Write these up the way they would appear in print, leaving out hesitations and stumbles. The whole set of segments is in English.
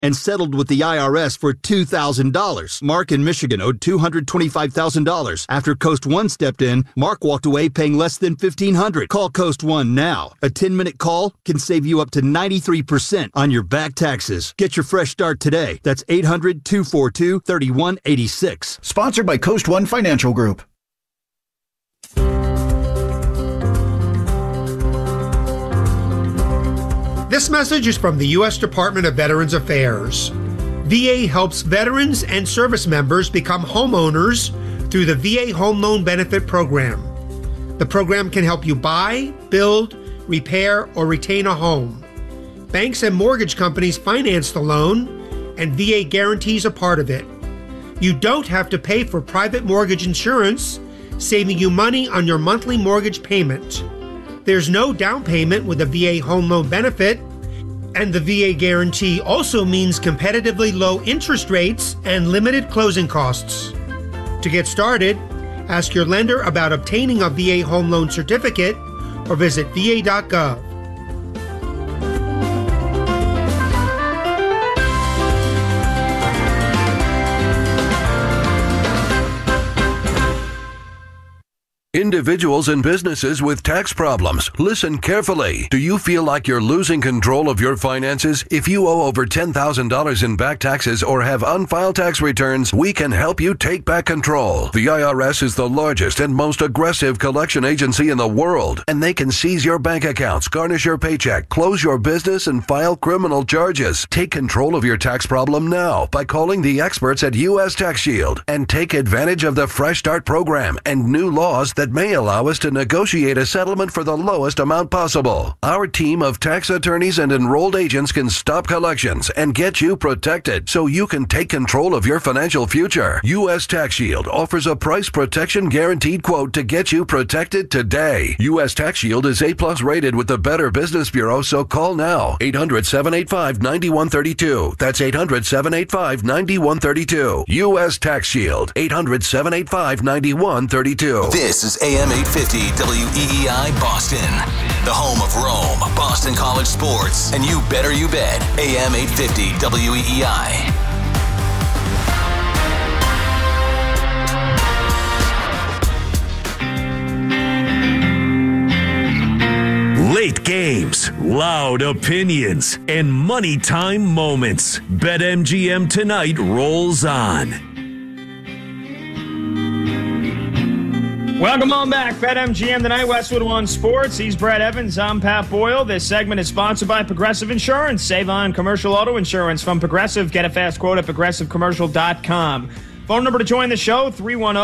and settled with the IRS for $2,000. Mark in Michigan owed $225,000. After Coast One stepped in, Mark walked away paying less than $1,500. Call Coast One now. A 10-minute call can save you up to 93% on your back taxes. Get your fresh start today. That's 800-242-3186. Sponsored by Coast One Financial Group. This message is from the U.S. Department of Veterans Affairs. VA helps veterans and service members become homeowners through the VA Home Loan Benefit Program. The program can help you buy, build, repair, or retain a home. Banks and mortgage companies finance the loan, and VA guarantees a part of it. You don't have to pay for private mortgage insurance, saving you money on your monthly mortgage payment. There's no down payment with a VA home loan benefit, and the VA guarantee also means competitively low interest rates and limited closing costs. To get started, ask your lender about obtaining a VA home loan certificate or visit va.gov. Individuals and businesses with tax problems, listen carefully. Do you feel like you're losing control of your finances? If you owe over $10,000 in back taxes or have unfiled tax returns, we can help you take back control. The IRS is the largest and most aggressive collection agency in the world, and they can seize your bank accounts, garnish your paycheck, close your business, and file criminal charges. Take control of your tax problem now by calling the experts at U.S. Tax Shield and take advantage of the Fresh Start program and new laws that may allow us to negotiate a settlement for the lowest amount possible. Our team of tax attorneys and enrolled agents can stop collections and get you protected so you can take control of your financial future. U.S. Tax Shield offers a price protection guaranteed quote to get you protected today. U.S. Tax Shield is A+ rated with the Better Business Bureau, so call now. 800-785-9132. That's 800-785-9132. U.S. Tax Shield. 800-785-9132. This is AM 850 WEEI Boston, the home of Rome, Boston College sports, and you better you bet, AM 850 WEEI. Late games, loud opinions, and money time moments. BetMGM tonight rolls on. Welcome on back. BetMGM tonight, Westwood One Sports. He's Brett Evans. I'm Pat Boyle. This segment is sponsored by Progressive Insurance. Save on commercial auto insurance from Progressive. Get a fast quote at progressivecommercial.com. Phone number to join the show,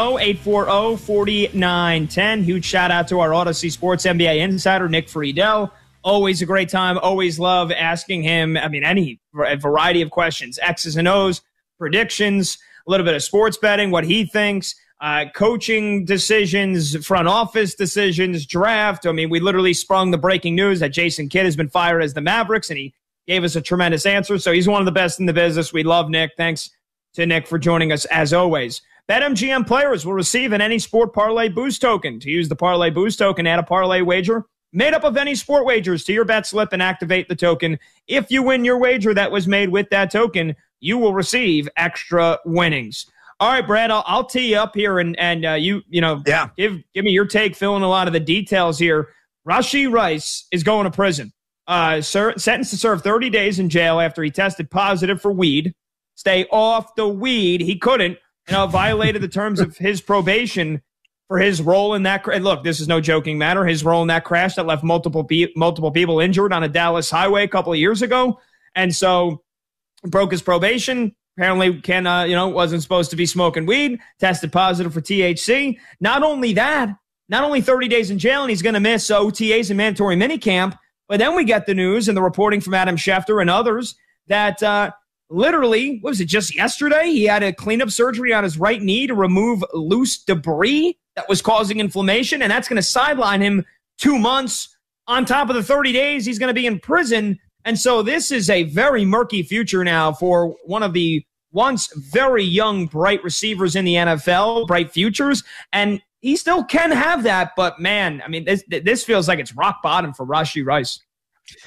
310-840-4910. Huge shout out to our Odyssey Sports NBA insider, Nick Friedel. Always a great time. Always love asking him, any variety of questions. X's and O's, predictions, a little bit of sports betting, what he thinks. Coaching decisions, front office decisions, draft. We literally sprung the breaking news that Jason Kidd has been fired as the Mavericks, and he gave us a tremendous answer. So he's one of the best in the business. We love Nick. Thanks to Nick for joining us as always. BetMGM players will receive an Any Sport Parlay Boost token. To use the Parlay Boost token, add a parlay wager made up of any sport wagers to your bet slip and activate the token. If you win your wager that was made with that token, you will receive extra winnings. All right, Brad, I'll tee you up here and give me your take, fill in a lot of the details here. Rashee Rice is going to prison. Sentenced to serve 30 days in jail after he tested positive for weed. Stay off the weed. He couldn't, violated the terms of his probation for his role in that. And look, this is no joking matter. His role in that crash that left multiple people injured on a Dallas highway a couple of years ago. And so broke his probation. Apparently wasn't supposed to be smoking weed, tested positive for THC. Not only 30 days in jail, and he's going to miss OTAs and mandatory minicamp, but then we get the news and the reporting from Adam Schefter and others that literally, what was it, just yesterday, he had a cleanup surgery on his right knee to remove loose debris that was causing inflammation, and that's going to sideline him 2 months. On top of the 30 days, he's going to be in prison. And so this is a very murky future now for one of the once very young, bright receivers in the NFL, bright futures. And he still can have that. But, man, this feels like it's rock bottom for Rashee Rice.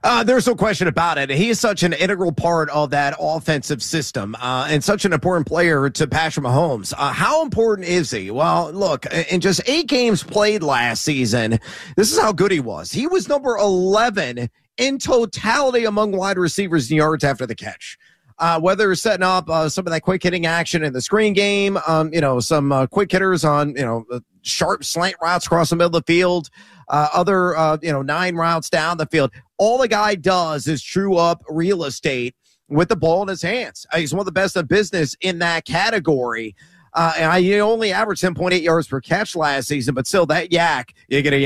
There's no question about it. He is such an integral part of that offensive system and such an important player to Patrick Mahomes. How important is he? Well, look, in just 8 games played last season, this is how good he was. He was number 11 in totality among wide receivers in yards after the catch. Whether it's setting up some of that quick hitting action in the screen game, some quick hitters on, sharp slant routes across the middle of the field, other 9 routes down the field. All the guy does is true up real estate with the ball in his hands. He's one of the best in business in that category. And he only averaged 10.8 yards per catch last season, but still that yak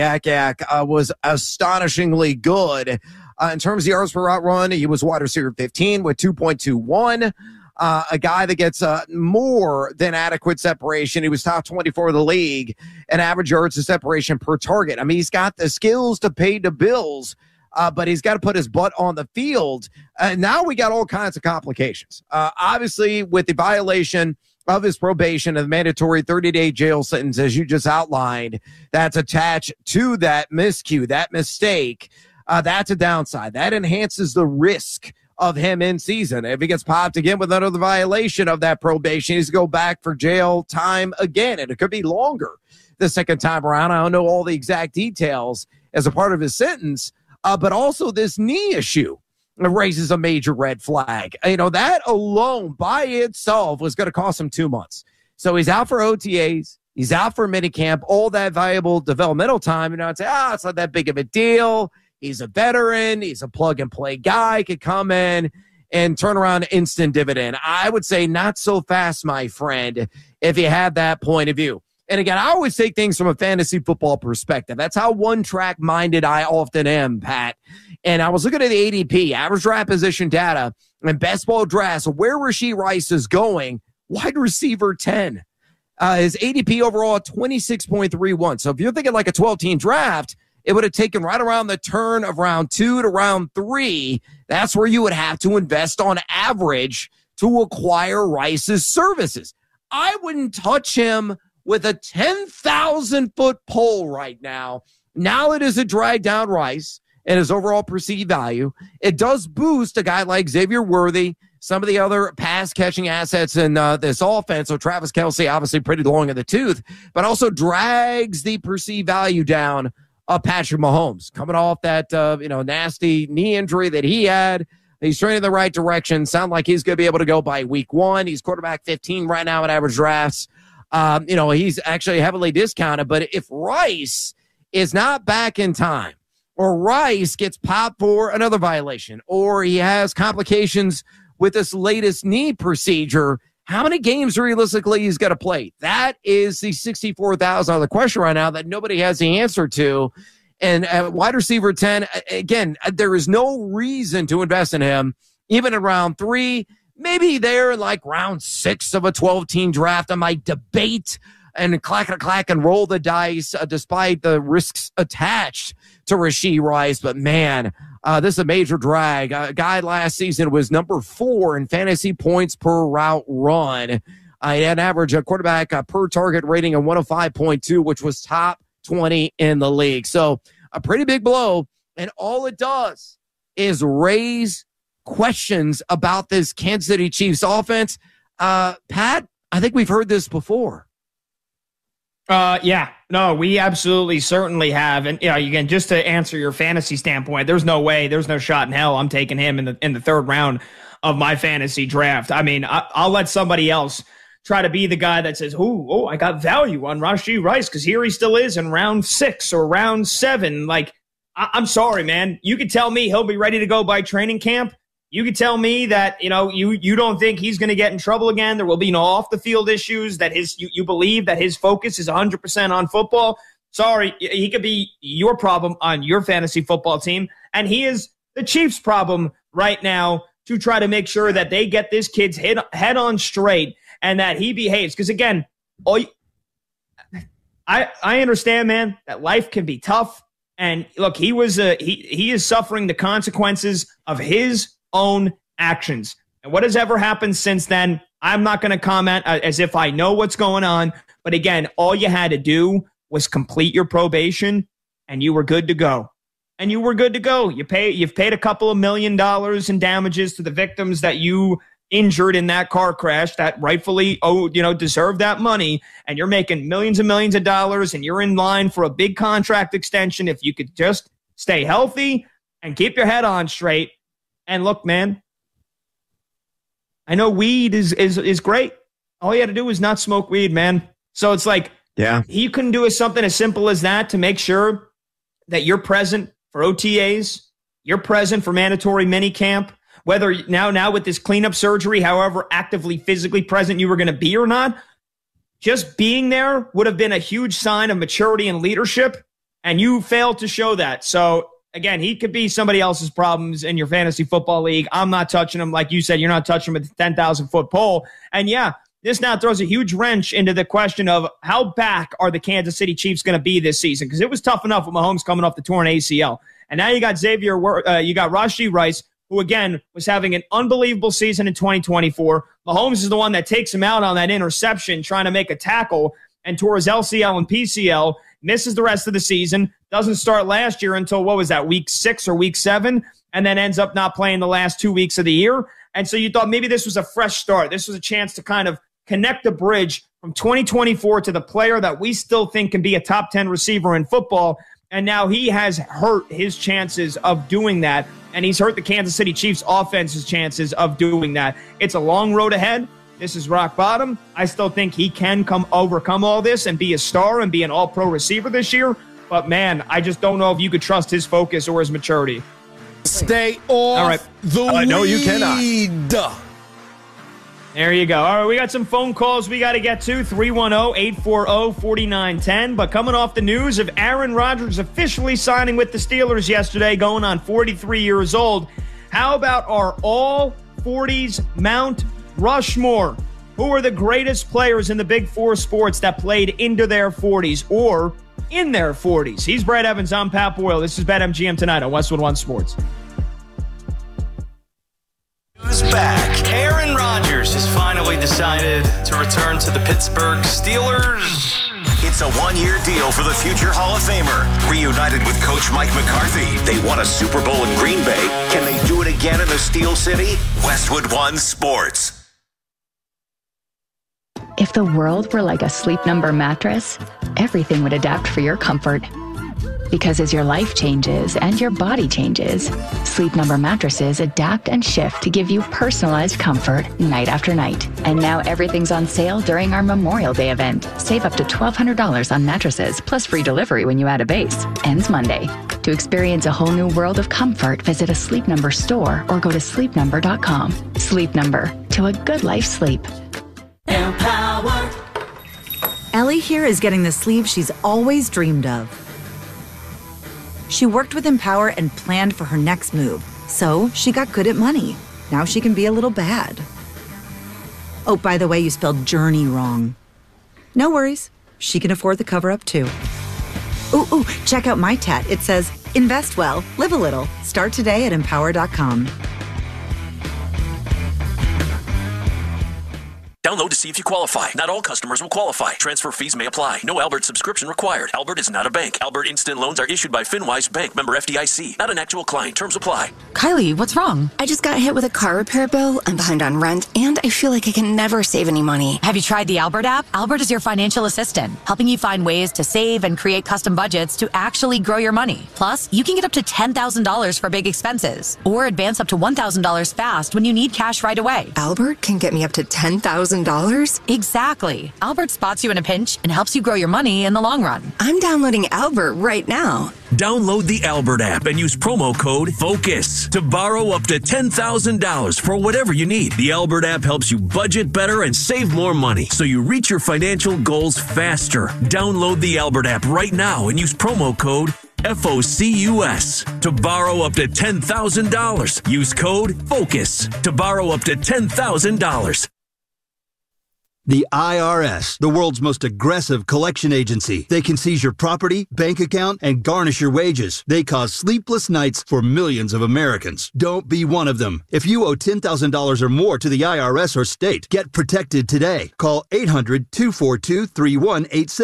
was astonishingly good. In terms of yards per route run, he was wide receiver 15 with 2.21. A guy that gets more than adequate separation. He was top 24 of the league and average yards of separation per target. I mean, he's got the skills to pay the bills, but he's got to put his butt on the field. Now we got all kinds of complications. Obviously, with the violation of his probation and the mandatory 30-day jail sentence, as you just outlined, that's attached to that miscue, that mistake. That's a downside. That enhances the risk of him in season. If he gets popped again with another violation of that probation, he needs to go back for jail time again, and it could be longer the second time around. I don't know all the exact details as a part of his sentence, but also this knee issue raises a major red flag. That alone by itself was going to cost him 2 months. So he's out for OTAs. He's out for minicamp, all that valuable developmental time. I'd say, it's not that big of a deal. He's a veteran. He's a plug-and-play guy. Could come in and turn around instant dividend. I would say not so fast, my friend, if you have that point of view. And again, I always take things from a fantasy football perspective. That's how one-track minded I often am, Pat. And I was looking at the ADP, average draft position data, and best ball drafts, where Rashee Rice is going, wide receiver 10. His ADP overall, 26.31. So if you're thinking like a 12-team draft, it would have taken right around the turn of round 2 to round 3. That's where you would have to invest on average to acquire Rice's services. I wouldn't touch him with a 10,000-foot pole right now. Now it is a drag down Rice and his overall perceived value. It does boost a guy like Xavier Worthy, some of the other pass-catching assets in this offense. So Travis Kelce, obviously pretty long in the tooth, but also drags the perceived value down of Patrick Mahomes, coming off that nasty knee injury that he had. He's trending in the right direction. Sound like he's going to be able to go by week 1. He's quarterback 15 right now in average drafts. He's actually heavily discounted. But if Rice is not back in time, or Rice gets popped for another violation, or he has complications with this latest knee procedure, how many games realistically he's going to play? That is the $64,000 question right now that nobody has the answer to. And at wide receiver 10, again, there is no reason to invest in him, even in round 3, maybe there in like round 6 of a 12-team draft. I might debate and clack and roll the dice despite the risks attached to Rashee Rice. But man, this is a major drag. A guy last season was number 4 in fantasy points per route run. He had an average quarterback per target rating of 105.2, which was top 20 in the league. So a pretty big blow. And all it does is raise questions about this Kansas City Chiefs offense. Pat, I think we've heard this before. We absolutely certainly have. And again, just to answer your fantasy standpoint, there's no shot in hell I'm taking him in the third round of my fantasy draft. I mean, I'll let somebody else try to be the guy that says, I got value on Rashee Rice because here he still is in round 6 or round 7. Like, I'm sorry, man. You could tell me he'll be ready to go by training camp. You could tell me that, you don't think he's going to get in trouble again. There will be no off the field issues, that you believe that his focus is 100% on football. Sorry, he could be your problem on your fantasy football team. And he is the Chiefs' problem right now to try to make sure that they get this kid's head on straight and that he behaves. Because again, I understand, man, that life can be tough. And look, he is suffering the consequences of his own actions. And what has ever happened since then, I'm not going to comment as if I know what's going on. But again, all you had to do was complete your probation and you were good to go. and you were good to go. You've paid a couple of $1 million in damages to the victims that you injured in that car crash that rightfully deserve that money, and you're making millions and millions of dollars, and you're in line for a big contract extension. If you could just stay healthy and keep your head on straight. And look, man, I know weed is great. All you had to do was not smoke weed, man. So it's like, yeah, he couldn't do something as simple as that to make sure that you're present for OTAs, you're present for mandatory minicamp, whether now with this cleanup surgery, however actively physically present you were going to be or not, just being there would have been a huge sign of maturity and leadership, and you failed to show that. So again, he could be somebody else's problems in your fantasy football league. I'm not touching him. Like you said, you're not touching him with the 10,000-foot pole. And yeah, this now throws a huge wrench into the question of how back are the Kansas City Chiefs going to be this season? Because it was tough enough with Mahomes coming off the torn ACL. And now you got you got Rashee Rice, who, again, was having an unbelievable season in 2024. Mahomes is the one that takes him out on that interception trying to make a tackle and tore his LCL and PCL, misses the rest of the season, doesn't start last year until, week 6 or week 7, and then ends up not playing the last 2 weeks of the year. And so you thought maybe this was a fresh start. This was a chance to kind of connect the bridge from 2024 to the player that we still think can be a top 10 receiver in football. And now he has hurt his chances of doing that, and he's hurt the Kansas City Chiefs offense's chances of doing that. It's a long road ahead. This is rock bottom. I still think he can overcome all this and be a star and be an all-pro receiver this year. But, man, I just don't know if you could trust his focus or his maturity. Stay off the weed. No, you cannot. There you go. All right, we got some phone calls we got to get to. 310-840-4910. But coming off the news of Aaron Rodgers officially signing with the Steelers yesterday, going on 43 years old, how about our all-40s Mount Rushmore? Who are the greatest players in the Big Four sports that played into their 40s or in their 40s? He's Brad Evans. I'm Pat Boyle. This is BetMGM Tonight on Westwood One Sports. Who's back? Aaron Rodgers has finally decided to return to the Pittsburgh Steelers. It's a one-year deal for the future Hall of Famer. Reunited with Coach Mike McCarthy. They won a Super Bowl in Green Bay. Can they do it again in the Steel City? Westwood One Sports. If the world were like a Sleep Number mattress, everything would adapt for your comfort. Because as your life changes and your body changes, Sleep Number mattresses adapt and shift to give you personalized comfort night after night. And now everything's on sale during our Memorial Day event. Save up to $1,200 on mattresses, plus free delivery when you add a base. Ends Monday. To experience a whole new world of comfort, visit a Sleep Number store or go to sleepnumber.com. Sleep Number. To a good life sleep. Empower. Ellie here is getting the sleeve she's always dreamed of. She worked with Empower and planned for her next move, so she got good at money. Now she can be a little bad. Oh, by the way, you spelled journey wrong. No worries. She can afford the cover-up, too. Ooh, check out my tat. It says, invest well, live a little. Start today at empower.com. Download to see if you qualify. Not all customers will qualify. Transfer fees may apply. No Albert subscription required. Albert is not a bank. Albert Instant Loans are issued by FinWise Bank, member FDIC. Not an actual client. Terms apply. Kylie, what's wrong? I just got hit with a car repair bill. I'm behind on rent, and I feel like I can never save any money. Have you tried the Albert app? Albert is your financial assistant, helping you find ways to save and create custom budgets to actually grow your money. Plus, you can get up to $10,000 for big expenses, or advance up to $1,000 fast when you need cash right away. Albert can get me up to $10,000? Exactly. Albert spots you in a pinch and helps you grow your money in the long run. I'm downloading Albert right now. Download the Albert app and use promo code FOCUS to borrow up to $10,000 for whatever you need. The Albert app helps you budget better and save more money so you reach your financial goals faster. Download the Albert app right now and use promo code FOCUS to borrow up to $10,000. Use code FOCUS to borrow up to $10,000. The IRS, the world's most aggressive collection agency. They can seize your property, bank account, and garnish your wages. They cause sleepless nights for millions of Americans. Don't be one of them. If you owe $10,000 or more to the IRS or state, get protected today. Call 800-242-3186.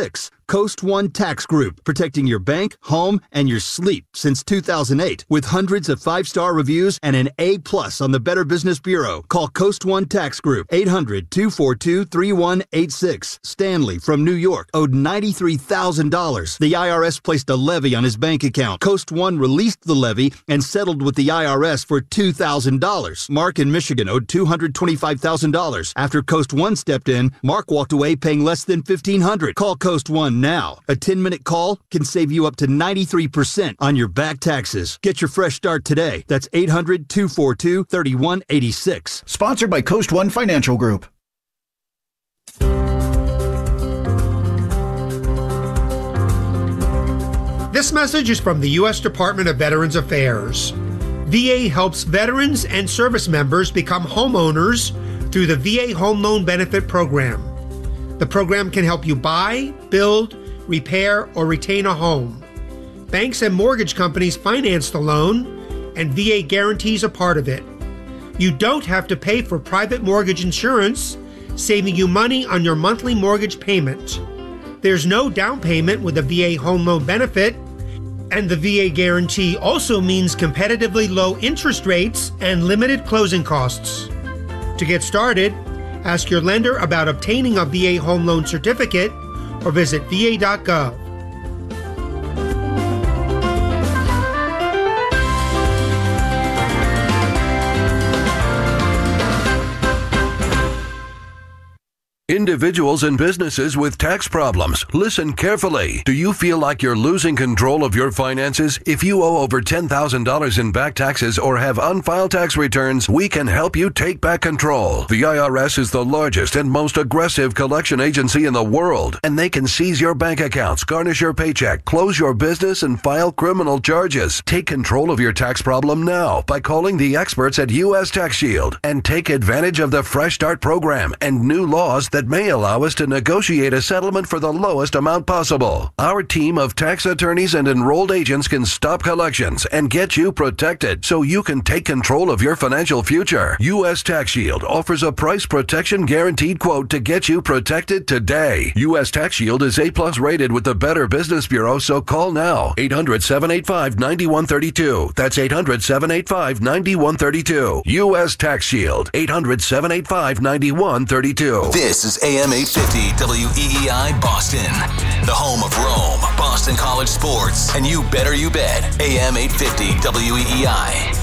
Coast One Tax Group, protecting your bank, home, and your sleep since 2008 with hundreds of 5-star reviews and an A+ on the Better Business Bureau. Call Coast One Tax Group, 800-242-3186. Stanley from New York owed $93,000. The IRS placed a levy on his bank account. Coast One released the levy and settled with the IRS for $2,000. Mark in Michigan owed $225,000. After Coast One stepped in, Mark walked away paying less than $1,500. Call Coast One now. A 10-minute call can save you up to 93% on your back taxes. Get your fresh start today. That's 800-242-3186. Sponsored by Coast One Financial Group. This message is from the U.S. Department of Veterans Affairs. VA helps veterans and service members become homeowners through the VA Home Loan Benefit Program. The program can help you buy, build, repair, or retain a home. Banks and mortgage companies finance the loan, and VA guarantees a part of it. You don't have to pay for private mortgage insurance, saving you money on your monthly mortgage payment. There's no down payment with the VA Home Loan Benefit, and the VA guarantee also means competitively low interest rates and limited closing costs. To get started, ask your lender about obtaining a VA Home Loan Certificate or visit va.gov. Individuals and businesses with tax problems, listen carefully. Do you feel like you're losing control of your finances? If you owe over $10,000 in back taxes or have unfiled tax returns, we can help you take back control. The IRS is the largest and most aggressive collection agency in the world, and they can seize your bank accounts, garnish your paycheck, close your business, and file criminal charges. Take control of your tax problem now by calling the experts at U.S. Tax Shield and take advantage of the Fresh Start program and new laws that may allow us to negotiate a settlement for the lowest amount possible. Our team of tax attorneys and enrolled agents can stop collections and get you protected so you can take control of your financial future. U.S. Tax Shield offers a price protection guaranteed quote to get you protected today. U.S. Tax Shield is A+ rated with the Better Business Bureau, so call now. 800-785-9132. That's 800-785-9132. U.S. Tax Shield. 800-785-9132. This is AM 850 WEEI Boston, the home of Rome, Boston College sports, and you better you bet. AM 850 WEEI.